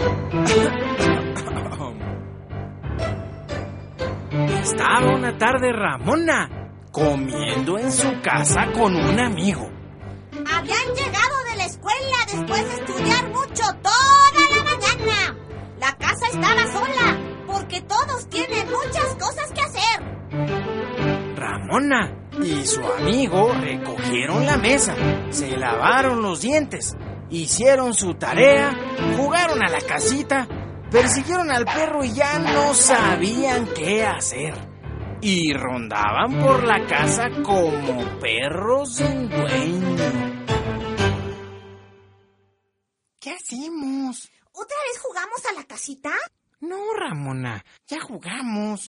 Estaba una tarde Ramona comiendo en su casa con un amigo. Habían llegado de la escuela después de estudiar mucho toda la mañana. La casa estaba sola porque todos tienen muchas cosas que hacer. Ramona y su amigo recogieron la mesa, se lavaron los dientes, hicieron su tarea, jugaron a la casita, persiguieron al perro y ya no sabían qué hacer. Y rondaban por la casa como perros sin dueño. ¿Qué hacemos? ¿Otra vez jugamos a la casita? No, Ramona, ya jugamos.